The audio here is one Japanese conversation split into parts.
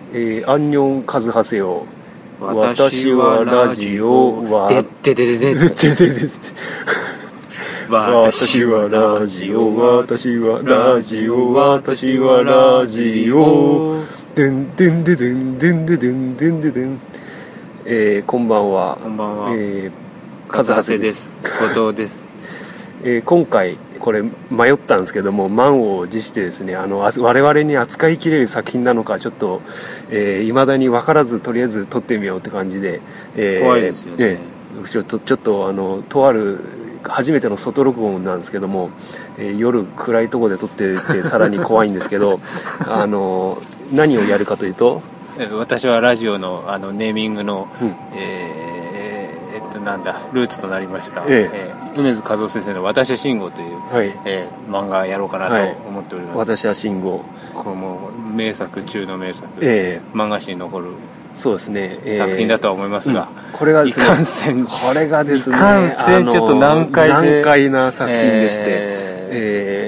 アンニョンカズハセヨ。私はラジオはで私はラジオ、私はラジオ、私はラジオ。でんでんででんでんででんでんででん。こんばんは。 こんばんは。 カズハセです。 後藤です。 今回これ迷ったんですけども、満を持してですね、我々に扱いきれる作品なのかちょっと未だに分からず、とりあえず撮ってみようって感じで、 怖いですよね。 ちょっととある初めての外録音なんですけども、夜暗いところで撮っててさらに怖いんですけど何をやるかというと、 私はラジオのネーミングの、なんだルーツとなりました、梅津和夫先生の私は慎吾という、漫画やろうかなと思っております。 私は慎吾、 これも名作中の名作、漫画史に残るそうですね、 作品だとは思いますが、 これがですね、 いかんせんこれがですね、 いかんせんちょっと難解な作品でして、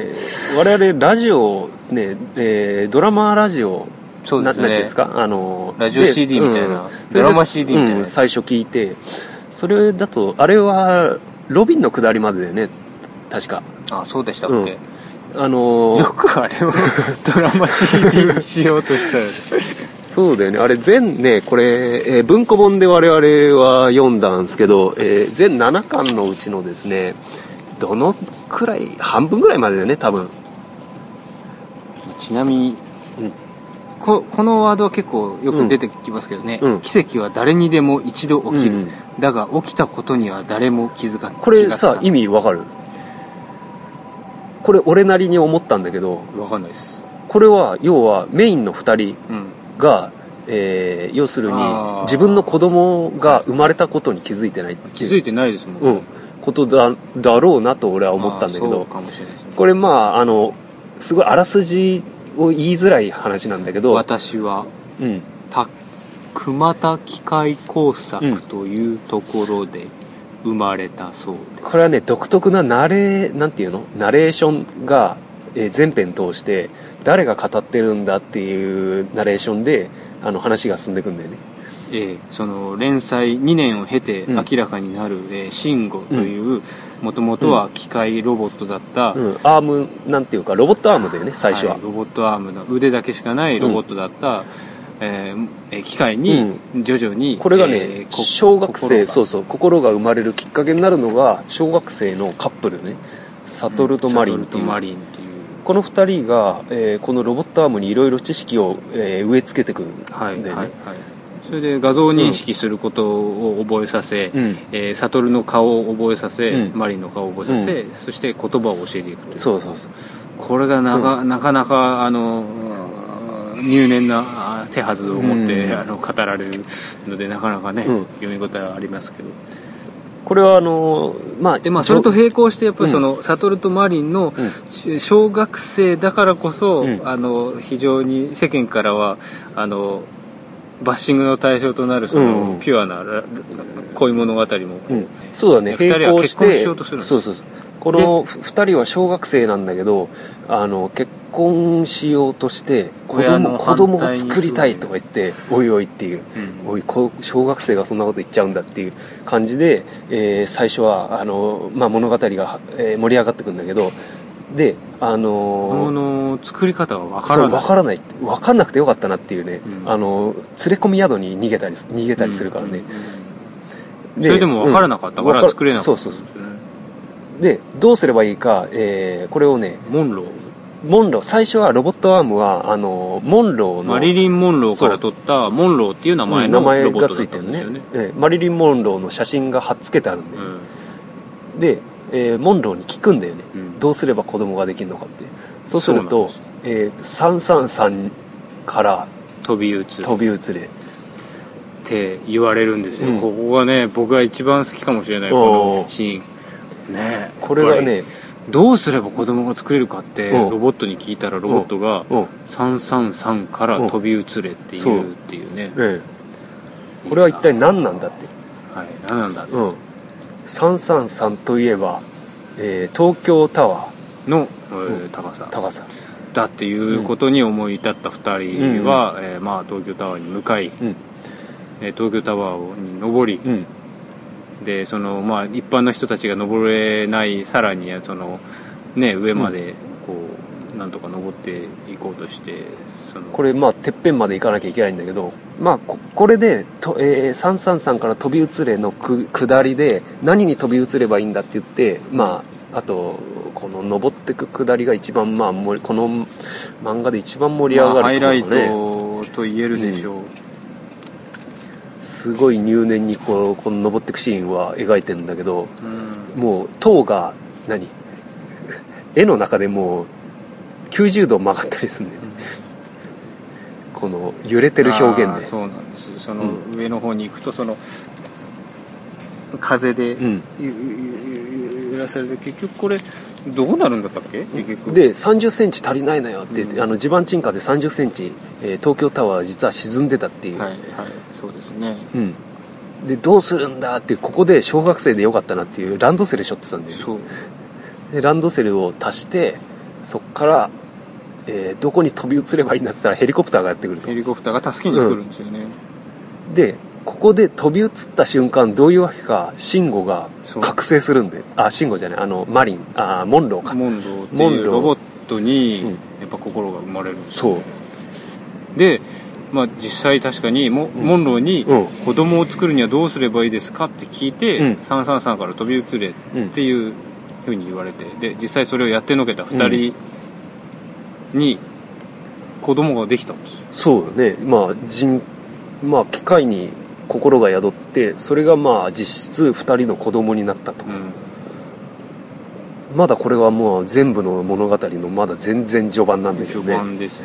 我々ラジオね、ドラマラジオ、 そうですね、 なんていうんですか、 ラジオ CD みたいな、ドラマ CD みたいな、 最初聞いて、それだとあれはロビンの下りまでだよね、確か。 あ、そうでしたっけ、よくあれをドラマ CD にしようとしたよそうだよね、あれ全ね、これ、文庫本で我々は読んだんですけど、全7巻のうちのですね、どのくらい、半分ぐらいまでだよね、多分。 ちなみに、このワードは結構よく出てきますけどね、奇跡は誰にでも一度起きる、だが起きたことには誰も気づかない。 これさ、意味わかる？これ俺なりに思ったんだけど、 わかんないです。 これは要はメインの2人が、要するに自分の子供が生まれたことに気づいてないっていう、 気づいてないですもん、 ことだろうなと俺は思ったんだけど、 そうかもしれないですね。 これすごいあらすじを言いづらい話なんだけど、 私は、熊田機械工作というところで生まれたそうです。 これはね、独特ななんていうの、ナレーションが、全編通して誰が語ってるんだっていうナレーションで話が進んでいくんだよね。 その連載2年を経て明らかになる、慎吾というもともとは機械ロボットだった、 アームなんていうかロボットアームだよね、最初は、 ロボットアームの腕だけしかないロボットだった、機械に徐々に、 これがね、小学生、心が生まれるきっかけになるのが小学生のカップルね、悟とマリンっていう、この2人が、このロボットアームにいろいろ知識を、植え付けてくるんだよね。 それで画像認識することを覚えさせ、悟の顔を覚えさせ、マリンの顔を覚えさせ、そして言葉を教えていくという。 そうこれがなかなか入念な手はずを持って語られるので、なかなかね、読み応えはありますけど、 これはそれと並行してやっぱりその悟とマリンの小学生だからこそ、非常に世間からはバッシングの対象となるそのピュアな恋物語も、 そうだね、 2人は結婚しようとするんです。 そうこの2人は小学生なんだけど、結婚しようとして子供を作りたいとか言って、おいおいっていう、小学生がそんなこと言っちゃうんだっていう感じで、最初は物語が、盛り上がってくるんだけど、で子供の作り方は分からない。 分かんなくてよかったなっていうね、連れ込み宿に逃げたりするからね、 それでも分からなかったから作れなかった。 でどうすればいいか、これをね、モンロー、最初はロボットアームはモンローのマリリン・モンローから取ったモンローっていう名前のロボットだったんですよね。 マリリン・モンローの写真が貼っつけてあるんで、で、モンローに聞くんだよね、どうすれば子供ができるのかって。そうすると、333から飛び移れって言われるんですよ、ここがね、僕が一番好きかもしれない、このシーンね。 これがね、 どうすれば子供が作れるかってロボットに聞いたら、ロボットが333から飛び移れっていうね、 これは一体何なんだって、 何なんだって、 333といえば、東京タワーの高さだっていうことに思い至った2人は、まあ、東京タワーに向かい、東京タワーに登り、でその、まあ、一般の人たちが登れないさらにその、ね、上までこう、なんとか登っていこうとしてこれまあてっぺんまで行かなきゃいけないんだけど、まあ、これで333から飛び移れの下りで何に飛び移ればいいんだって言って、まあ、あとこの登ってく下りが一番、まあ、この漫画で一番盛り上がるところ、ね、 まあ、ハイライトと言えるでしょう、 すごい入念にこの登っていくシーンは描いてるんだけど、もう塔が絵の中でもう90度曲がったりするんだよね、この揺れてる表現で。 そうなんです。その上の方に行くとその風で揺らされて、結局これどうなるんだったっけ結局で30センチ足りないのよって、地盤沈下で30センチ、東京タワーは実は沈んでたっていう、 はいはい、そうですね、 でどうするんだって、ここで小学生でよかったなっていうランドセル背負ってたんだよ。 そうでランドセルを足して、そっからどこに飛び移ればいいんだって言ったらヘリコプターがやってくると。 ヘリコプターが助けに来るんですよね、 でここで飛び移った瞬間どういうわけか慎吾が覚醒するんで、慎吾じゃない、マリン、モンローか、 モンローっていうロボットにやっぱ心が生まれるんですよ、そうで、まあ、実際確かにモンローに子供を作るにはどうすればいいですかって聞いて、333から飛び移れっていうふうに言われて、で実際それをやってのけた2人に子供ができたんですよ。 そうね、まあ機械に心が宿って、それがまあ実質2人の子供になったと、まだこれはもう全部の物語のまだ全然序盤なんだけどね。 序盤ですね。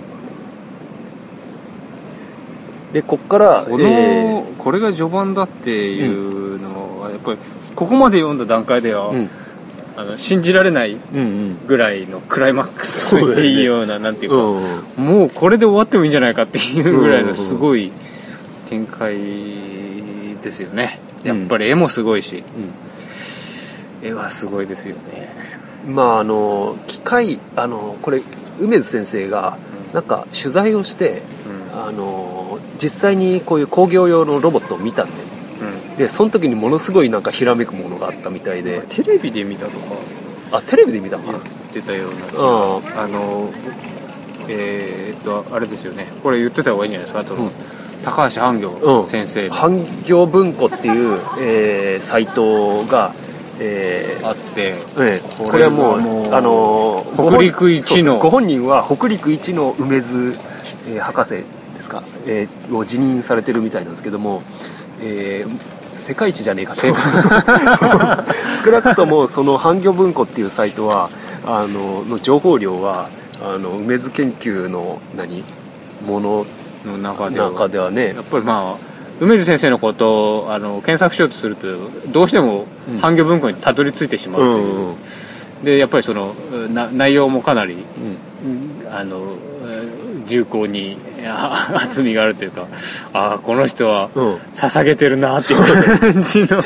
でこっからこれが序盤だっていうのはやっぱりここまで読んだ段階では、信じられないぐらいのクライマックスと言っていいような、なんていうか、もうこれで終わってもいいんじゃないかっていうぐらいのすごい展開ですよね。やっぱり絵もすごいし、絵はすごいですよね。 まあ機械これ梅津先生がなんか取材をして、実際にこういう工業用のロボットを見たんで、でその時にものすごいなんかひらめくものがあったみたいで、 テレビで見たとか、 テレビで見たのかな、 言ってたような、あれですよね、これ言ってた方がいいんじゃないですか、高橋半行先生、 半行文庫っていう、サイトが、 あって、 これはもう北陸一のご本人は北陸一の梅津、博士ですか、を辞任されてるみたいなんですけども、世界一じゃねえかと少なくともその半魚文庫っていうサイトはの情報量は梅津研究のものの中ではね、 やっぱりまあ梅津先生のことを検索しようとするとどうしても半魚文庫にたどり着いてしまうという、でやっぱりその内容もかなり、重厚に厚みがあるというか、この人は捧げてるなっていう感じの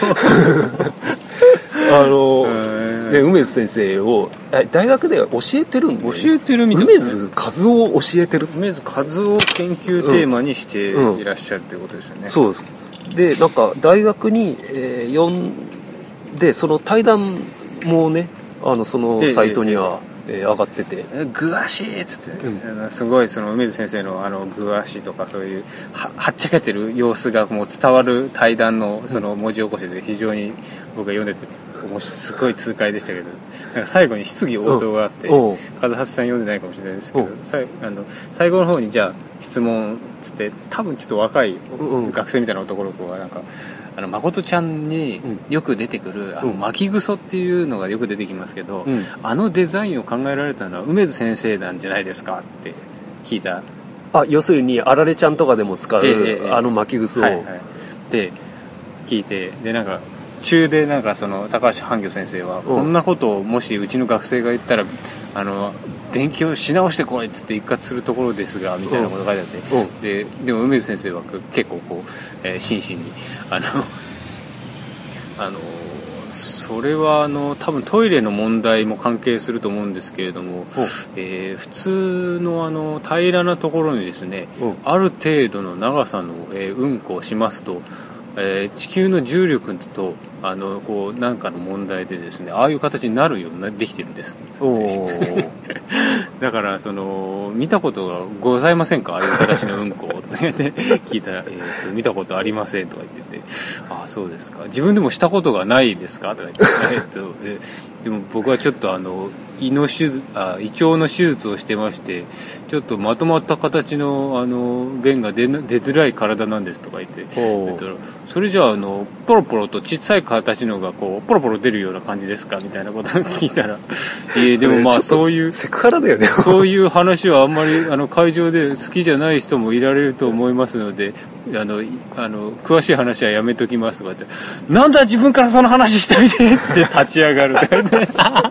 梅津先生を大学で教えてるんで、 教えてるみたい梅津和夫を教えてる、 梅津和夫を研究テーマにしていらっしゃるということですよね、 そうで、なんか大学に、呼んでその対談もねそのサイトには、上がってて、 グアシっつって、すごいその梅津先生のグアシとかそういうはっちゃけてる様子がもう伝わる対談のその文字起こしで非常に僕が読んでてすごい痛快でしたけど、なんか最後に質疑応答があって、和橋さん読んでないかもしれないですけど、最後の方にじゃあ質問つって、多分ちょっと若い学生みたいな男の子がなんか誠ちゃんによく出てくる巻きぐそっていうのがよく出てきますけど、デザインを考えられたのは梅津先生なんじゃないですかって聞いた。 要するにあられちゃんとかでも使う、巻きぐそを、 で聞いて、でなんか中でなんかその高橋半魚先生は、こんなことをもしうちの学生が言ったら勉強し直してこいっつって一括するところですがみたいなことが書いてあって、でも梅津先生は結構こう、真摯にそれは多分トイレの問題も関係すると思うんですけれども、普通の平らなところにですね、ある程度の長さの、うんこをしますと、地球の重力とこうなんかの問題でですね、ああいう形になるようにできてるんですだから見たことがございませんか、ああいう形のうんこって聞いたら、見たことありませんとか言ってて、ああそうですか、自分でもしたことがないですかとか言ってでも僕はちょっと胃腸の手術をしてまして、ちょっとまとまった形の便が出づらい体なんですとか言ってたら、それじゃあポロポロと小さい形のがこうポロポロ出るような感じですかみたいなことを聞いたらでもまあそういうセクハラだよねそういう話はあんまり会場で好きじゃない人もいられると思いますので、詳しい話はやめときますとかって、なんだ自分からその話したいでっつって立ち上がるとか言って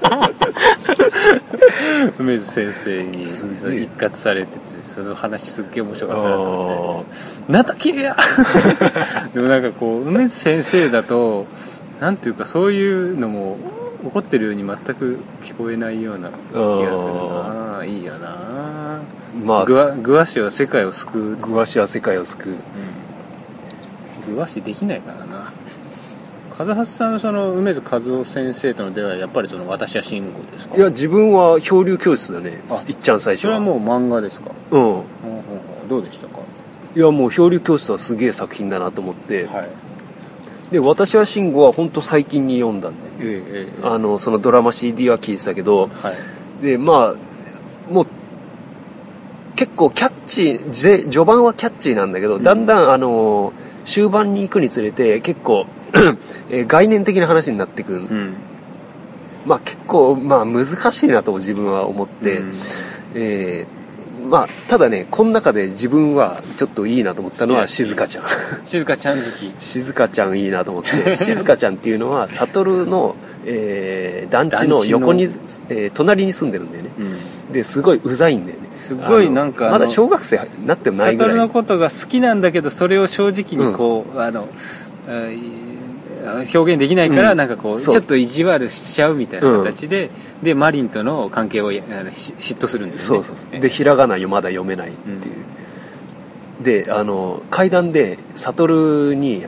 梅津先生に一括されてて、その話すっげえ面白かったなと思って、なんだ君はでもなんかこう梅津先生だとなんていうか、そういうのも怒ってるように全く聞こえないような気がするな。いいよな。まあグワシは世界を救う。 グワシは世界を救う、 グワシできないからな。風橋さんのその梅津和夫先生との出会いはやっぱり私は慎吾ですか？ いや自分は漂流教室だね、いっちゃん最初は。 それはもう漫画ですか？どうでしたか？ いやもう漂流教室はすげえ作品だなと思って、で私は慎吾は本当最近に読んだんで、そのドラマ CD は聞いてたけど、でまあもう結構キャッチー、序盤はキャッチーなんだけど、だんだん終盤に行くにつれて結構概念的な話になってくる、まあ結構難しいなと自分は思って、まあただね、この中で自分はちょっといいなと思ったのは静香ちゃん静香ちゃん好き。 静香ちゃんいいなと思って静香ちゃんっていうのは悟の、団地の横に、隣に住んでるんだよね、ですごいうざいんだよね。 すごいなんかまだ小学生になってもないぐらい悟のことが好きなんだけど、それを正直にこう、表現できないから、なんかこうちょっと意地悪しちゃうみたいな形で、でマリンとの関係を嫉妬するんですよね。 そうでひらがなまだ読めないっていう、で階段で悟に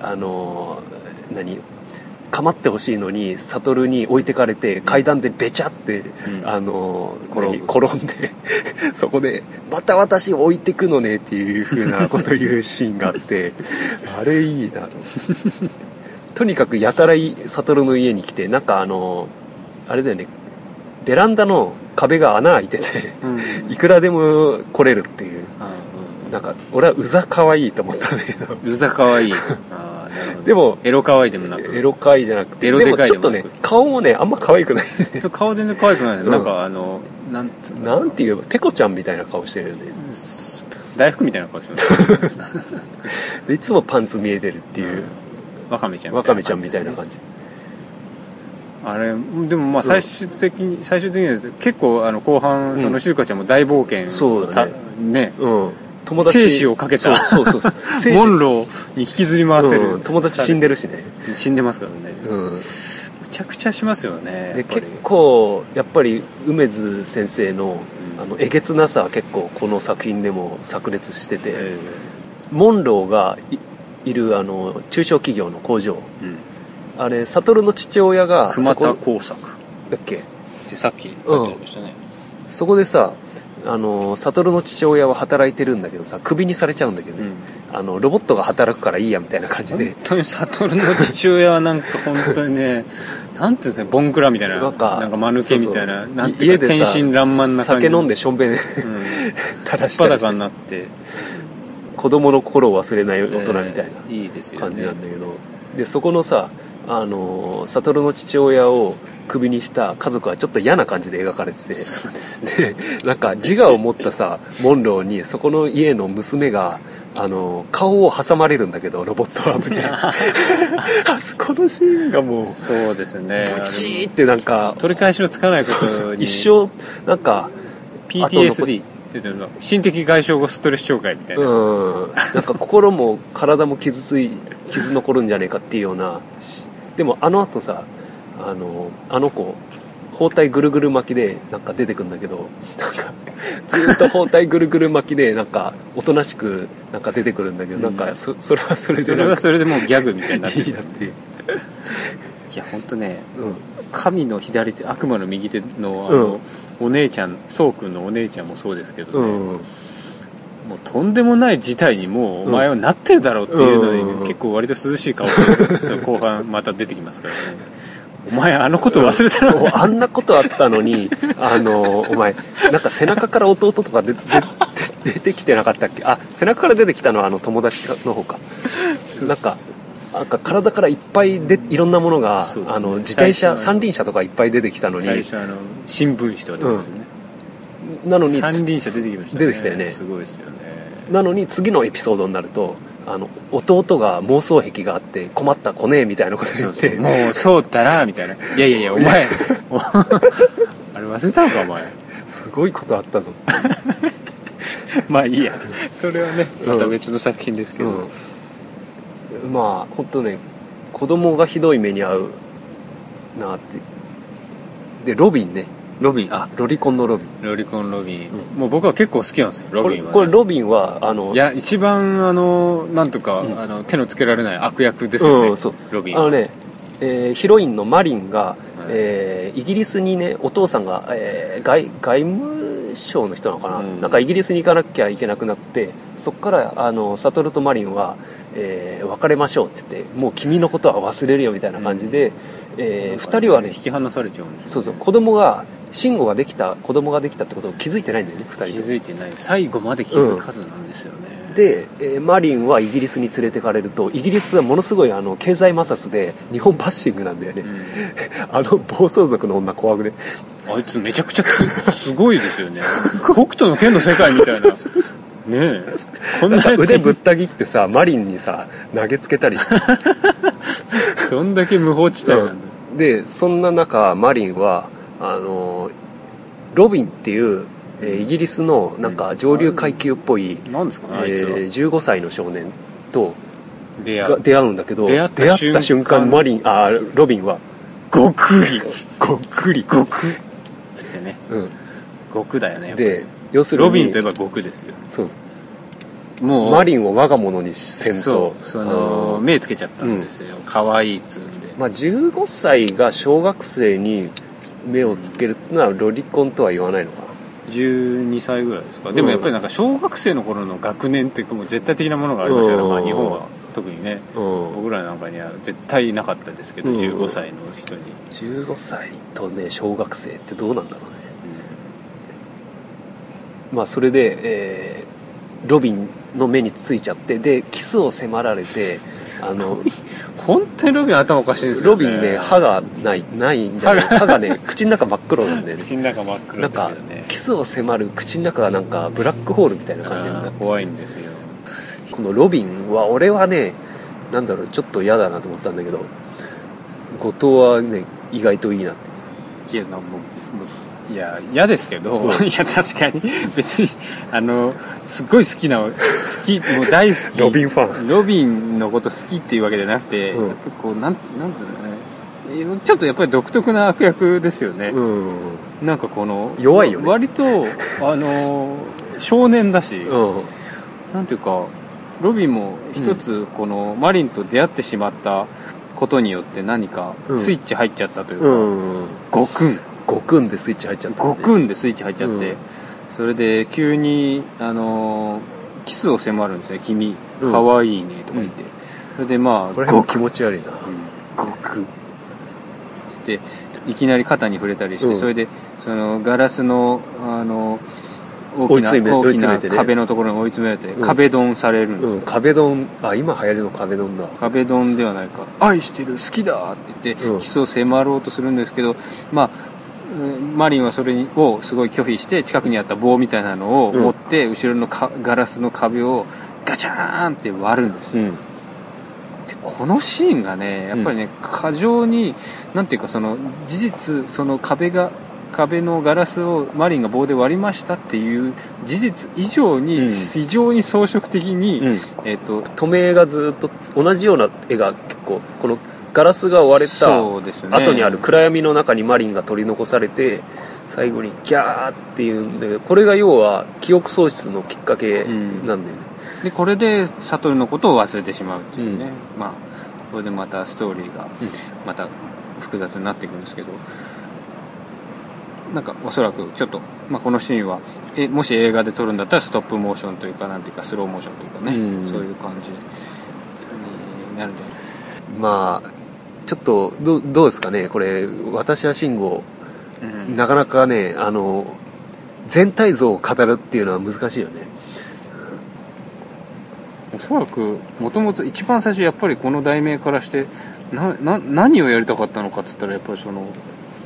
構ってほしいのに悟に置いてかれて、階段でベチャって、転んでそこでまた私置いてくのねっていう風なことを言うシーンがあってあれいいなとにかくやたら悟の家に来て、なんかあれだよね、ベランダの壁が穴開いてて、いくらでも来れるっていう、なんか俺はうざかわいいと思ったんだけど。 うざかわいいでもエロかわいいでもなく、 エロかいじゃなくて、 エロでかいでもなく、 でもちょっとね顔もねあんま可愛くない顔全然可愛くない、なんかなんていうペコちゃんみたいな顔してるよね。 大福みたいな顔してるでいつもパンツ見えてるっていう、 ワカメちゃんみたいな感じ。 あれでもまあ最終的に結構後半その静香ちゃんも大冒険、 そうだね、 友達生死をかけたそうモンローに引きずり回せる、 友達死んでるしね、 死んでますからね、むちゃくちゃしますよね。 で結構やっぱり梅津先生のえげつなさは結構この作品でも炸裂してて、モンローがいる中小企業の工場、あれ悟の父親が熊田工作だっけってさっき書いてありましたね、 そこでさ悟の父親は働いてるんだけどさ、クビにされちゃうんだけどね、ロボットが働くからいいやみたいな感じで、 本当に悟の父親はなんか本当にねなんていうんですか、ボンクラみたいな、なんか間抜けみたいな、なんていうか天真爛漫な感じ、 酒飲んでしょんべんすっぱだかになって子供の頃を忘れない大人みたいな感じなんだけど、でそこのさ悟の父親をクビにした家族はちょっと嫌な感じで描かれてて、 そうですね、 でなんか自我を持ったさモンローにそこの家の娘が顔を挟まれるんだけど、ロボットはみたいなあそこのシーンがもうそうですね、 ブチーってなんか取り返しのつかないことに一生なんか PTSD っていうの心的外傷後ストレス障害みたいな、 なんか心も体も傷残るんじゃねえかっていうような。でも後さあの子包帯ぐるぐる巻きでなんか出てくるんだけど、なんかずっと包帯ぐるぐる巻きでなんかおとなしくなんか出てくるんだけど、なんかそれはそれでそれはそれでもうギャグみたいになってるいいなっていう。 いや本当ね、 うん、 神の左手悪魔の右手のお姉ちゃん、そうくんのお姉ちゃんもそうですけどね、もうとんでもない事態にもうお前はなってるだろうっていうのに、結構割と涼しい顔して後半また出てきますからね。お前あのこと忘れたの、 あんなことあったのにお前なんか背中から弟とか出てきてなかったっけ。あ、背中から出てきたのは友達の方か。なんか体からいっぱいいろんなものが、ね、自転車三輪車とかいっぱい出てきたのに、 最初新聞紙とか出てきますよね、 なのに三輪車出てきましたね。 出てきたよね。 すごいですよね。 なのに次のエピソードになると弟が妄想癖があって困った子ねみたいなこと言って、 もうそうだなみたいな、いやいやいやお前あれ忘れたのかお前、 すごいことあったぞまあいいや、それはねまた別の作品ですけど、 まあ本当ね、子供がひどい目に遭うなって。でロビンね、ロリコンのロビン、 もう僕は結構好きなんですよロビンは、ね、 これロビンはいや一番なんとか、手のつけられない悪役ですよね、 そうロビンはね、ヒロインのマリンが、イギリスにね、お父さんが、外務省の人なのかな、なんかイギリスに行かなきゃいけなくなって、そこからサトルとマリンは、別れましょうって言って、もう君のことは忘れるよみたいな感じで、2人はね引き離されちゃうんですよね。 そう子供が慎吾ができたってことを気づいてないんだよね、2人で気づいてない、最後まで気づかずなんですよね、 で、マリンはイギリスに連れてかれると、イギリスはものすごい経済摩擦で日本バッシングなんだよね、暴走族の女怖くね、 あいつめちゃくちゃすごいですよね北斗の拳の世界みたいなねえ、こんなやつ腕ぶった切ってさ、マリンにさ投げつけたりしてどんだけ無法地帯なんだ、 でそんな中マリンはロビンっていうイギリスのなんか上流階級っぽい、 なんですかね、あいつは 15歳の少年と出会うんだけど、出会った瞬間ロビンはごくりつってね、極だよね。 で要するにロビンといえば極ですよ。 そう、もうマリンを我が物にせんと、 目つけちゃったんですよ、可愛いっつうんで。 15歳が小学生に目をつけるってのはロリコンとは言わないのかな。 12歳ぐらいですか。でもやっぱりなんか小学生の頃の学年ってもう絶対的なものがありましたから、日本は特にね、僕らなんかには絶対なかったですけど、15歳の人に。 15歳とね小学生ってどうなんだろうね、それで、ロビンの目についちゃって、でキスを迫られて、 本当にロビン頭おかしいんですよね。 ロビンね、歯がないんじゃない、歯がね口の中真っ黒なんだよね。 口の中真っ黒ですよね。 なんかキスを迫る口の中がなんかブラックホールみたいな感じになって、 怖いんですよ。 このロビンは俺はね、なんだろう、ちょっと嫌だなと思ったんだけど、後藤はね意外といいなって。 いや嫌ですけど、いや確かに別にすっごい好きもう大好きロビンファン、 ロビンのこと好きっていうわけじゃなくて、こうなんていうのね、ちょっとやっぱり独特な悪役ですよね、なんか弱いよね、 割と少年だし、なんていうかロビンも一つこのマリンと出会ってしまったことによって何かスイッチ入っちゃったというか、 ゴクンでスイッチ入っちゃった、 ゴクンでスイッチ入っちゃって、それで急にキスを迫るんですね。君可愛いねとか言って、それでこれも気持ち悪いな、 ゴクっていきなり肩に触れたりして、それでそのガラスの大きな壁のところに追い詰められて、壁ドンされるんですよ、 壁ドン、今流行りの壁ドンだ、 壁ドンではないか、愛してる好きだって言ってキスを迫ろうとするんですけど、マリンはそれをすごい拒否して、近くにあった棒みたいなのを持って後ろのガラスの壁をガチャーンって割るんですよ、でこのシーンがねやっぱりね、過剰になんていうか、その事実、その壁のガラスをマリンが棒で割りましたっていう事実以上に非常に装飾的に、 止めがずっと同じような絵が結構このガラスが割れたそうですね後にある暗闇の中にマリンが取り残されて、最後にギャーっていうんで、これが要は記憶喪失のきっかけなんだよね、 でこれで悟のことを忘れてしまうっていうね、まあこれでまたストーリーがまた複雑になっていくんですけど、なんかおそらくちょっと、まあ、このシーンはもし映画で撮るんだったらストップモーションというか、なんていうかスローモーションというかね、そういう感じになるんじゃないですか。 まあちょっとどうですかね、これ私は慎吾、なかなかね全体像を語るっていうのは難しいよね。 おそらくもともと一番最初やっぱりこの題名からして何をやりたかったのかっつったら、やっぱりその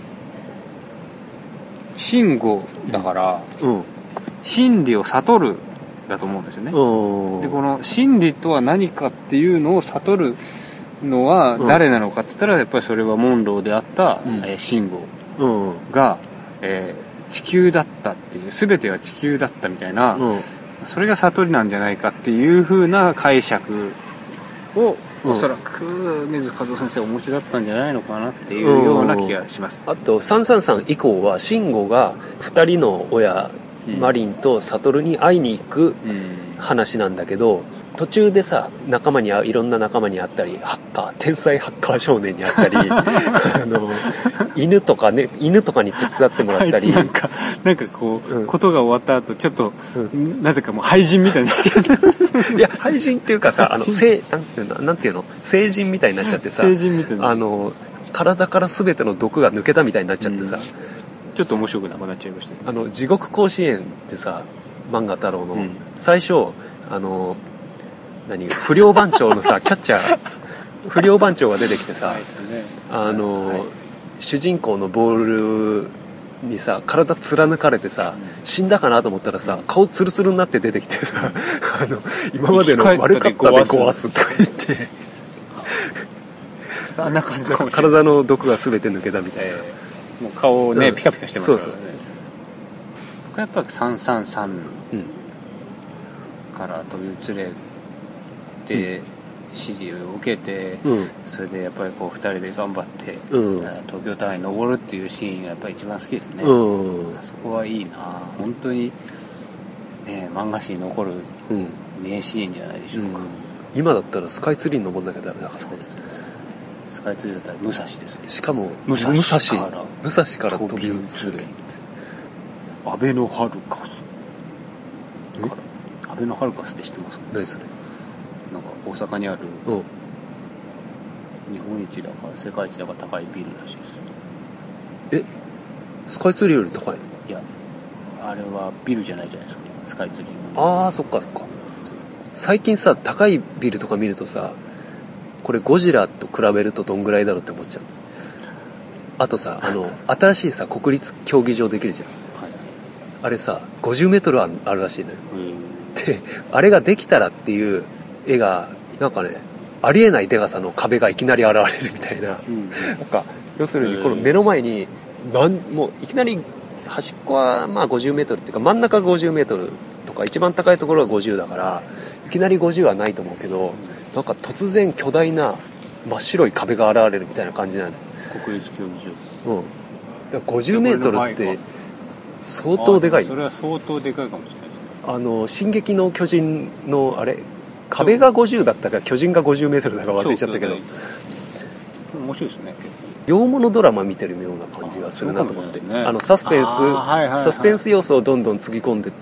真悟だから、真理を悟るだと思うんですよね。でこの真理とは何かっていうのを悟るのは誰なのかっつったら、やっぱりそれはモンローであった、真悟が、地球だったっていう、全ては地球だったみたいな、それが悟りなんじゃないかっていう風な解釈をおそらく水和夫先生お持ちだったんじゃないのかなっていうような気がします。 あと333以降は慎吾が2人の親、マリンと悟に会いに行く話なんだけど、途中でさいろんな仲間に会ったり、天才ハッカー少年に会ったり犬とかに手伝ってもらったり、 なんかこう、ことが終わった後ちょっと、なぜかもう廃人みたいになっちゃっていや廃人っていうかさなんていうの成人みたいになっちゃってさ、体から全ての毒が抜けたみたいになっちゃってさ、 ちょっと面白くなくなっちゃいましたね。 地獄甲子園ってさ漫画太郎の、最初不良番長のさキャッチャー不良番長が出てきてさ、主人公のボールにさ体貫かれてさ、死んだかなと思ったらさ、顔ツルツルになって出てきてさ今までの悪かったで壊すとか言ってあんな感じかもしれない。 体の毒が全て抜けたみたいな、 もう顔をね、ピカピカしてますからね。 そう僕はやっぱり333から飛び移れて、指示を受けて、それでやっぱりこう2人で頑張って、東京タワーに登るっていうシーンがやっぱり一番好きですね。そこはいいな、本当に、漫画史に残る名シーンじゃないでしょうか。 今だったらスカイツリーに登んなきゃダメだから。 そうですね、スカイツリーだったら武蔵ですね。 しかも武蔵から飛び移る。 アベノハルカス。アベノハルカスって知ってますか？ 何それ？ なんか大阪にある日本一だか世界一だか高いビルらしいです。 スカイツリーより高いの？ いや、あれはビルじゃないじゃないですか、スカイツリー。 そっかそっか。最近さ高いビルとか見るとさ、これゴジラと比べるとどんぐらいだろうって思っちゃう。あとさ新しいさ国立競技場できるじゃん、あれさ50メートルあるらしいのよ。であれができたらっていう絵がなんかね、ありえないでかさの壁がいきなり現れるみたいな、なんか要するにこの目の前にもういきなり端っこはまあ50メートルっていうか、真ん中が50メートルとか一番高いところが50だから、いきなり50はないと思うけど、なんか突然巨大な真っ白い壁が現れるみたいな感じなの。 国立競技場。 だから50メートルって相当でかい。 それは相当でかいかもしれないですね。 進撃の巨人のあれ壁が50だったか巨人が50メートルだか忘れちゃったけど、 面白いですね。結構洋物ドラマ見てるような感じがするなと思って、サスペンス要素をどんどんつぎ込んでって、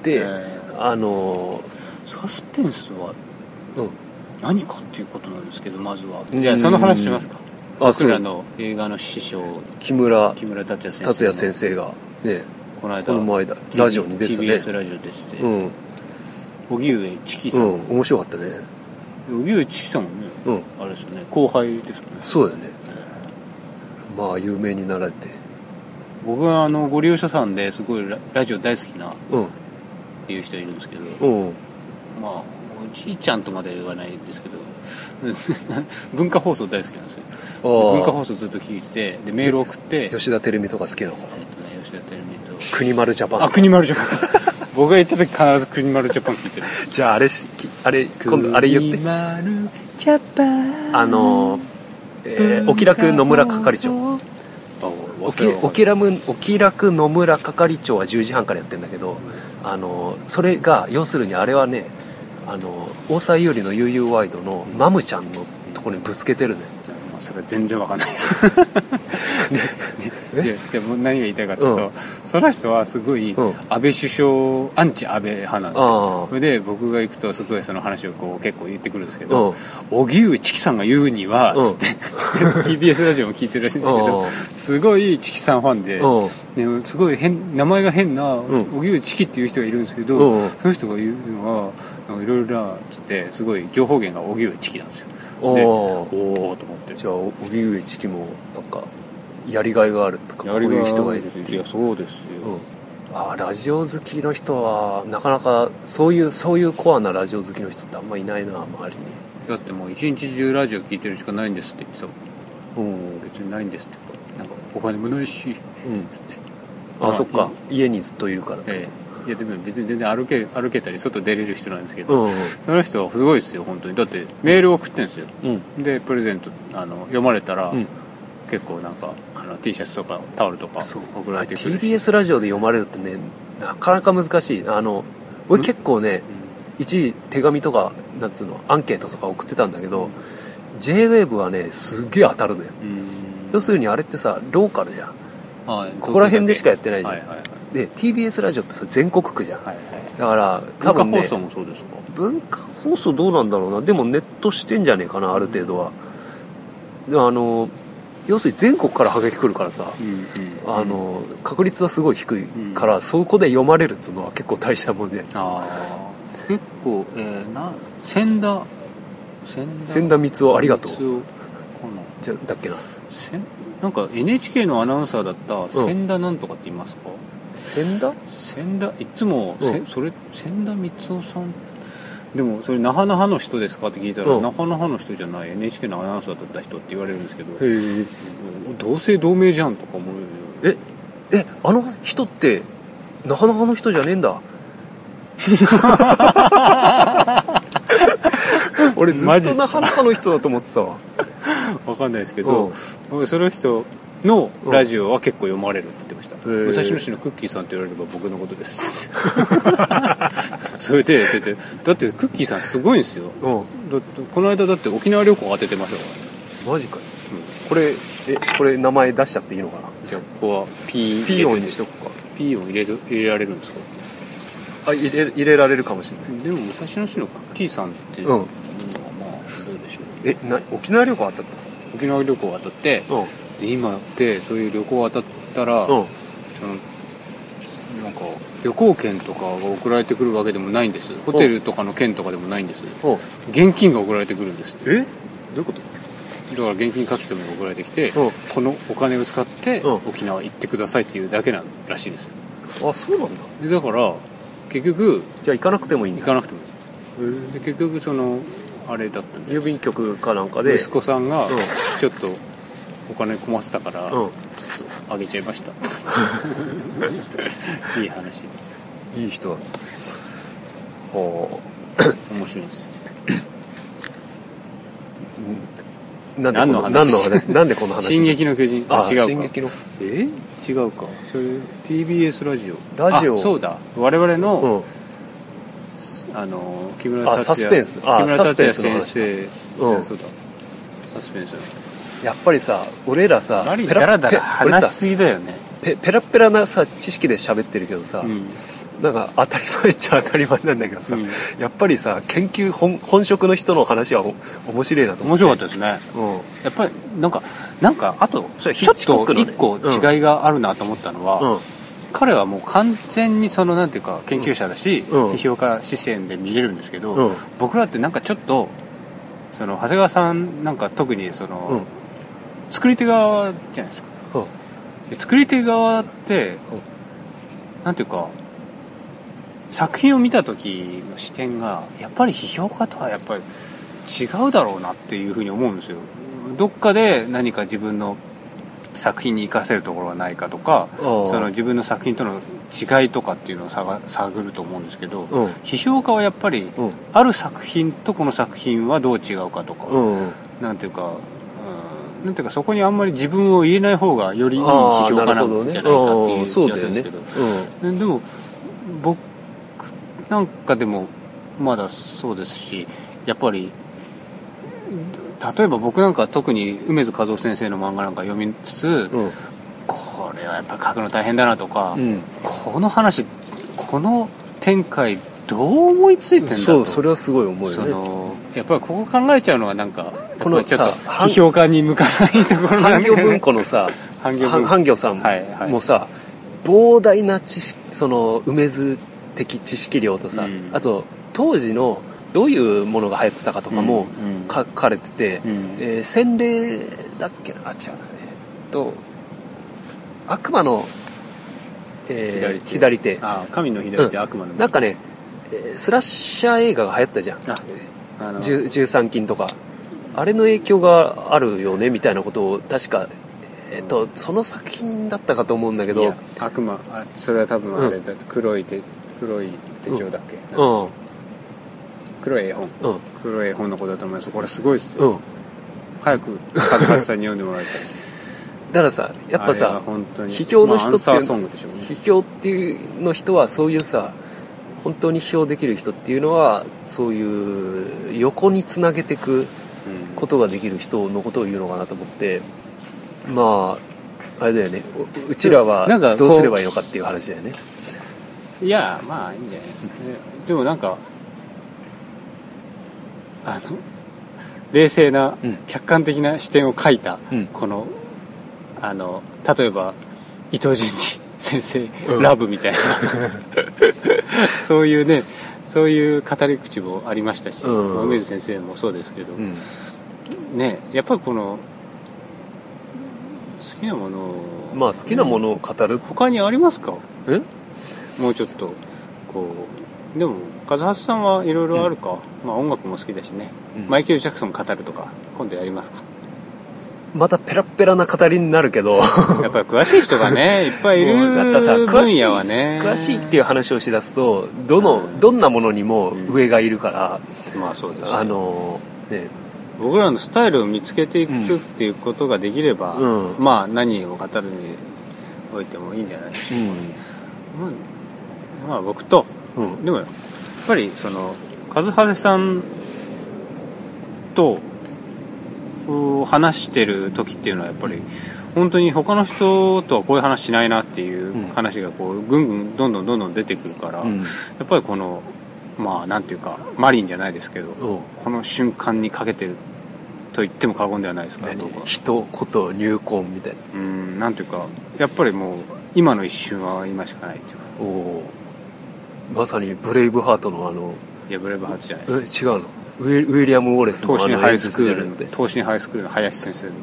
サスペンスは何かっていうことなんですけど、まずはじゃあその話しますか。僕らの映画の師匠木村達也先生がね、 この間ラジオに出てたね。 TBS ラジオでして、荻上チキさん、 面白かったね。 荻上チキさんもね、あれですよね、後輩ですよね。 そうだよね。まあ有名になられて、 僕はご利用者さんですごいラジオ大好きなっていう人いるんですけど、まあおじいちゃんとまでは言わないですけど文化放送大好きなんですよ。文化放送ずっと聞いてて、でメール送って、 吉田照美とか好きなのかな。 吉田照美と国丸ジャパン。 国丸ジャパン僕が行った時必ず国丸ジャパン聞いてる。 じゃあ今度あれ言って。 国丸ジャパン。 お気楽野村係長。お気楽野村係長は10時半からやってんだけど、それが要するにあれはね、大沢優里の悠々ワイドのマムちゃんのところにぶつけてるね。 それは全然わかんないですでも何が言いたいかっていうと、その人はすごい安倍首相アンチ安倍派なんですよ。それで僕が行くとすごいその話をこう結構言ってくるんですけど、荻上チキさんが言うにはつって、TBS ラジオも聞いてるらしいんですけど、すごいチキさんファンで、すごい名前が変な荻上チキっていう人がいるんですけど、その人が言うのはいろいろなつってすごい情報源が荻上チキなんですよ。でおおと思って、 じゃあ荻上チキもなんかやりがいがあるとか、こういう人がいるっていう。 いやそうですよ、 ラジオ好きの人はなかなかそういうコアなラジオ好きの人ってあんまいないな、周りに。 だってもう一日中ラジオ聞いてるしかないんですって言ってたもん。別にないんですって、なんかお金もないし、つって。 そっか、家にずっといるから。 いやでも別に全然歩けたり外出れる人なんですけど、その人はすごいですよ本当に。だってメールを送ってるんですよ、でプレゼント読まれたら、結構なんかT シャツとかタオルとか送られてくる。 TBS ラジオで読まれるってね、なかなか難しい。俺結構ね、一時手紙とかなんつうのアンケートとか送ってたんだけど、J-WAVE はねすげえ当たるのよ。要するにあれってさローカルじゃん、ここら辺でしかやってないじゃん、で TBS ラジオってさ全国区じゃん、だから多分ね、 文化放送もそうですか。 文化放送どうなんだろうな。でもネットしてんじゃねえかな、ある程度は。で要するに全国からハガキ来るからさ、確率はすごい低いから、そこで読まれるっていうのは結構大したもんで。 結構千田光雄ありがとうじゃだっけな。 なんか NHK のアナウンサーだった千田なんとかって言いますか。 千田いつも、それ千田光雄さんでもそれ那覇の人ですかって聞いたら、那覇の人じゃない NHK のアナウンサーだった人って言われるんですけど、同姓同名じゃんとか思う。 あの人って那覇の人じゃねえんだ俺ずっと那覇の人だと思ってたわ。 分かんないですけど、その人のラジオは結構読まれるって言ってました。武蔵野市のクッキーさんって言われれば僕のことですそれでだってクッキーさんすごいんですよ。だってこの間だって沖縄旅行当ててましたから。 マジかよ、これ名前出しちゃっていいのかな。 じゃあここはピー音にしとくか。 ピー音入れられるんですか。 入れられるかもしれない。 でも武蔵野市のクッキーさんっていうのはまあそうでしょう。 沖縄旅行当たった。 沖縄旅行当たって、で今ってそういう旅行当たったら、そのなんか旅行券とかが送られてくるわけでもないんです。ホテルとかの券とかでもないんです。現金が送られてくるんです。 どういうこと？ だから現金書き留めが送られてきて、このお金を使って沖縄行ってくださいっていうだけなんらしいんですよ。 そうなんだ。 でだから結局じゃあ行かなくてもいいんだ。 行かなくてもいい。で結局そのあれだったんで、 郵便局かなんかで息子さんがちょっとお金込ませたから、ちょっとあげちゃいましたいい話。 いい人だ。 面白いです。 何の話なんでこの話。 進撃の巨人。違うか。 進撃の違うか。それ TBS ラジオ。そうだ。我々の、木村達也。 サスペンス。 木村達也先生。 そうだ。 サスペンス。 やっぱりさ、俺らさ、 だらだら話しすぎだよね。 ペラペラなさ知識で喋ってるけどさ、なんか当たり前っちゃ当たり前なんだけどさ、やっぱりさ研究本職の人の話は面白いなと思って。 面白かったですね。やっぱりなんかあとちょっと一個違いがあるなと思ったのは、彼はもう完全にそのなんていうか研究者だし、批評家視線で見れるんですけど、僕らってなんかちょっとその長谷川さんなんか特にその、作り手側じゃないですか。作り手側って、なんていうか作品を見た時の視点がやっぱり批評家とはやっぱり違うだろうなっていうふうに思うんですよ。どっかで何か自分の作品に生かせるところはないかとか、その自分の作品との違いとかっていうのを探ると思うんですけど、批評家はやっぱり、ある作品とこの作品はどう違うかとか、なんていうか、 なんていうかそこにあんまり自分を入れない方がよりいい指標かなんじゃないかっていう気がするんですけど、でも僕なんかでもまだそうですし、やっぱり例えば僕なんか特に梅津和夫先生の漫画なんか読みつつ、これはやっぱ書くの大変だなとか、この話この展開どう思いついてんだと、 そう、それはすごい思うよね。 やっぱりここ考えちゃうのはなんかこのちょっと批評家に向かないところなんで、ね、半魚文庫のさ半魚さんもさ、膨大な知識、その梅津的知識量とさ、あと当時のどういうものが流行ってたかとかも書かれてて、洗礼だっけな、違うな、悪魔の、左手、 神の左手、悪魔のなんかね、スラッシャー映画が流行ったじゃん、13禁とか、あれの影響があるよねみたいなことを確か、その作品だったかと思うんだけど、 悪魔、それは多分あれだ、黒い手帳だっけ、黒い絵本、黒い絵本のことだと思います。これすごいですよ、早く和橋さんに読んでもらいたい。 だからさ、やっぱさ、批評の人っていう、批評っていうの人はそういうさ、本当に批評できる人っていうのはそういう横につなげていくことができる人のことを言うのかなと思って、まああれだよね、うちらはどうすればいいのかっていう話だよね。 いや、まあいいんじゃないですか、でもなんか冷静な客観的な視点を書いた、この例えば伊藤潤二先生、ラブみたいなそういうね、そういう語り口もありましたし、梅津先生もそうですけど、ね、やっぱりこの好きなものを、 まあ好きなものを語る、 他にありますか？もうちょっとこう、でも和橋さんはいろいろあるか、まあ音楽も好きだしね、マイケル・ジャクソン語るとか今度やりますか？ またペラペラな語りになるけどやっぱり詳しい人がねいっぱいいる分野はね、 詳しいっていう話をしだすとどんなものにも上がいるから、 まあそうですね、 僕らのスタイルを見つけていくっていうことができれば、まあ何を語るにおいてもいいんじゃないですか、まあ僕と、でもやっぱりその和橋さんと話してる時っていうのはやっぱり本当に他の人とはこういう話しないなっていう話がこうぐんぐんどんどん出てくるから、やっぱりこのまあなんていうかマリンじゃないですけど、この瞬間にかけてると言っても過言ではないですから、 一言入魂みたいな、 なんていうかやっぱりもう今の一瞬は今しかないっていうか、 まさにブレイブハートのいやブレイブハートじゃないです、 違うの、ウィリアム・ウォレスの東進ハイスクールの林先生の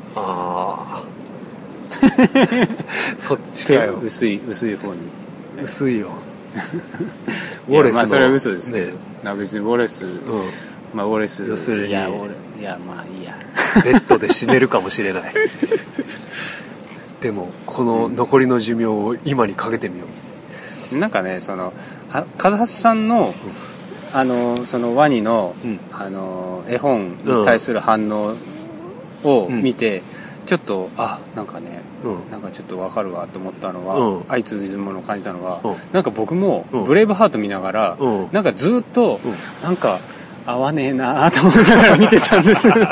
そっちかよ、 薄い方に薄いよウォレスの、まあそれは嘘ですけど、別にウォレス、まあウォレス要するにいやまあいいやベッドで死ねるかもしれないでもこの残りの寿命を今にかけてみよう。なんかね、その和橋さんのそのワニの、絵本に対する反応を見て、ちょっとなんかね、なんかちょっと分かるわと思ったのは、相通じるものを感じたのは、なんか僕もブレイブハート見ながら、なんかずっとなんか合わねえなと思いながら見てたんですマ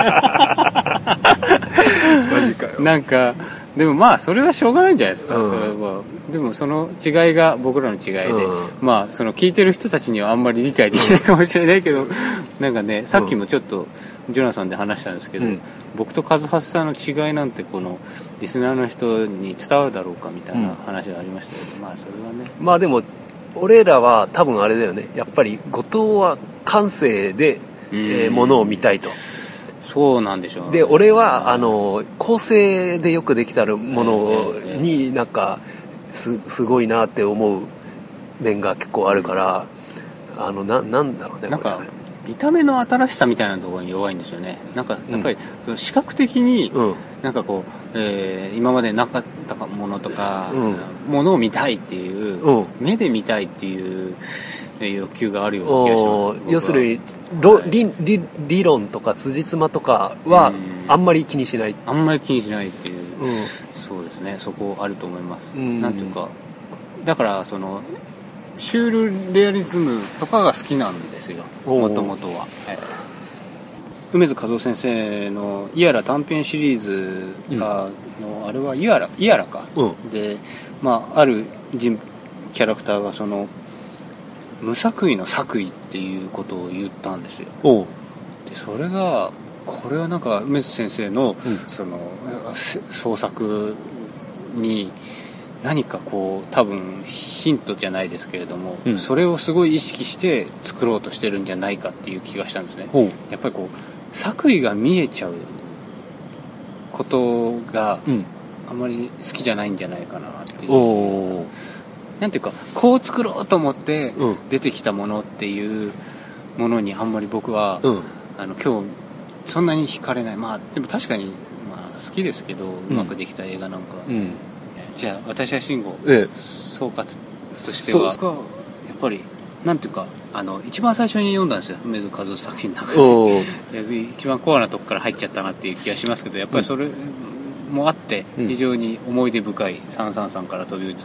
ジかよ。 なんかでもまあそれはしょうがないんじゃないですか、それは。でもその違いが僕らの違いで、まあその聞いてる人たちにはあんまり理解できないかもしれないけど、なんかね、さっきもちょっとジョナサンで話したんですけど、僕と和橋さんの違いなんてこのリスナーの人に伝わるだろうかみたいな話がありましたけど、まあそれはね、 まあでも俺らは多分あれだよね、やっぱり後藤は感性で、ものを見たいと。 そうなんでしょうね。 で俺は構成でよくできたものになんかすごいなって思う面が結構あるから、なんだろうね、 なんか見た目の新しさみたいなところに弱いんですよね。なんかやっぱり視覚的になんかこう、今までなかったものとか、ものを見たいっていう、目で見たいっていう欲求があるような気がします。 要するに理論とか辻褄とかはあんまり気にしないあんまり気にしないっていう、そうですね、そこあると思います。なんていうか、だからそのシュールレアリズムとかが好きなんですよ、もともとは。梅津和夫先生のイヤラ短編シリーズが、あれはイヤラか、で、あるキャラクターがその無作為の作為っていうことを言ったんですよ。でそれがこれはなんか梅津先生の、その創作に何かこう多分ヒントじゃないですけれども、それをすごい意識して作ろうとしてるんじゃないかっていう気がしたんですね。やっぱりこう作為が見えちゃうことがあんまり好きじゃないんじゃないかなっていう、なんていうかこう作ろうと思って出てきたものっていうものにあんまり僕は、今日そんなに惹かれない。でも確かに好きですけど、うまくできた映画なんか、じゃあ私は慎吾、総括としてはやっぱりなんていうか一番最初に読んだんですよ、梅津和夫作品の中で。一番コアなとこから入っちゃったなっていう気がしますけど、やっぱりそれもあって非常に思い出深い333から飛び移れ、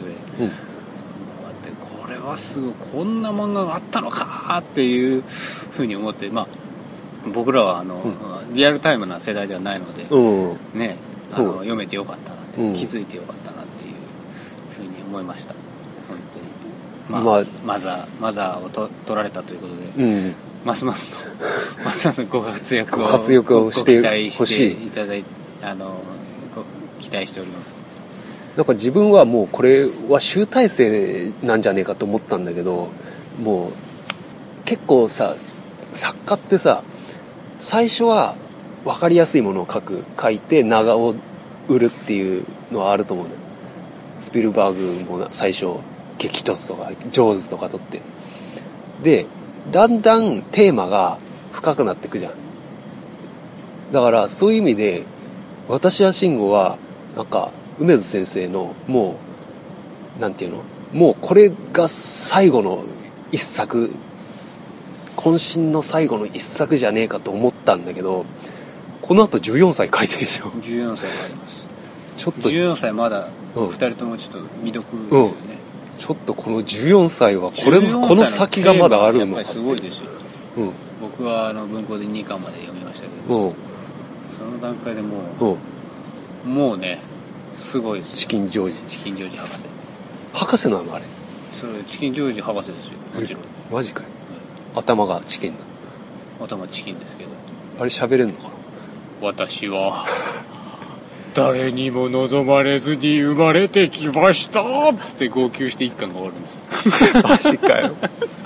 これはすごい、こんな漫画があったのかっていうふうに思って、僕らはリアルタイムな世代ではないので、ね、読めてよかったなって、気づいてよかったなっていうふうに思いました。本当に。マザーを取られたということで、ますますのご活躍をしてほしい、いただいて期待しております。 なんか自分はもうこれは集大成なんじゃねえかと思ったんだけど、もう結構さ、作家ってさ、最初は分かりやすいものを書いて長を売るっていうのはあると思うね。スピルバーグも最初激突とかジョーズとか撮って、でだんだんテーマが深くなっていくじゃん。だからそういう意味で私は慎吾はなんか梅津先生のもうなんていうの、もうこれが最後の一作、渾身の最後の一作じゃねえかと思ったんだけど、この後14歳書いてるでしょ。 14歳書いてます。 ちょっと 14歳まだ2人ともちょっと未読ですよね。 ちょっとこの14歳はこの先がまだあるのかって。 やっぱりすごいですよ。僕は文庫で2巻まで読みましたけど、その段階でもうね、すごいです。 チキンジョージ博士なのあれ。 それチキンジョージ博士ですよ、もちろん。 マジかよ。頭がチキンだ。 頭チキンですけど、 あれ喋れんのかな。 私は誰にも望まれずに生まれてきましたっつって号泣して一巻が終わるんです。 マジかよ。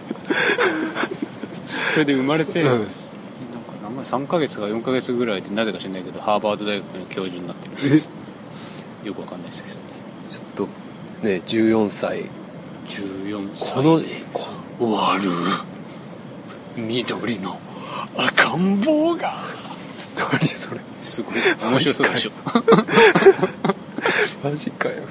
それで生まれて、なんか名前3ヶ月か4ヶ月ぐらいで、なぜか知らないけどハーバード大学の教授になってるんです。よくわかんないですけどね。 ちょっとね、14歳で終わる緑の赤ん坊が、 何それ、 すごい面白そうでしょ。 マジかよ。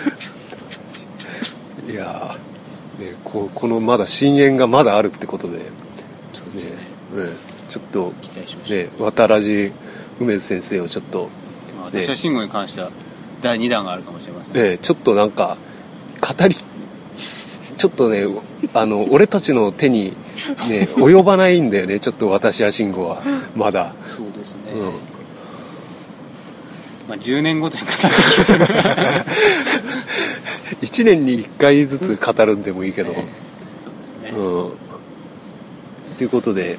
いやー、ね、このまだ深淵がまだあるってことで、 そうですね、 ちょっと期待しましょう。 渡らじ梅津先生をちょっと、 私は慎吾に関しては第2弾があるかもしれません。 ちょっとなんかちょっとね、俺たちの手にね及ばないんだよね。ちょっと私は慎吾はまだ。 そうですね。10年ごとに語ってきました 1年に1回ずつ語るんでもいいけど、 そうですね。 ということで、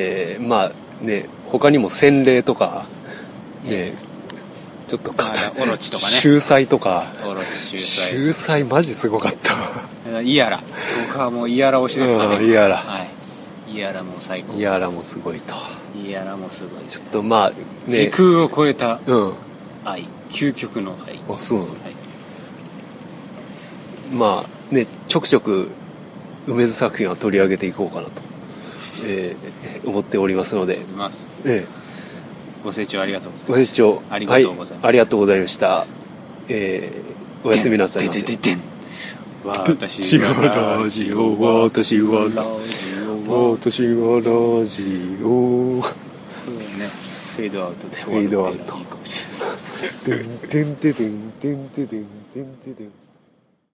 他にも洗礼とかね、ちょっとオロチとかね、 秀才とか、 秀才マジすごかった。 イヤラ、僕はもうイヤラ推しですからね。 イヤラ、 はい、イヤラも最高。 イヤラもすごいと。 イヤラもすごい、ね、 ちょっとね、 時空を超えた愛、究極の愛。 あ、そうなの。ちょくちょく梅津作品は取り上げていこうかなと、思っておりますので、 ご清聴ありがとうございます。 ご清聴ありがとうございます。 ありがとうございました。おやすみなさいませ。 私はラジオ、 私はラジオ。 フェードアウトで終わるっていうのがいいかもしれないです。 てんてんてんてんてんてんてんてんてん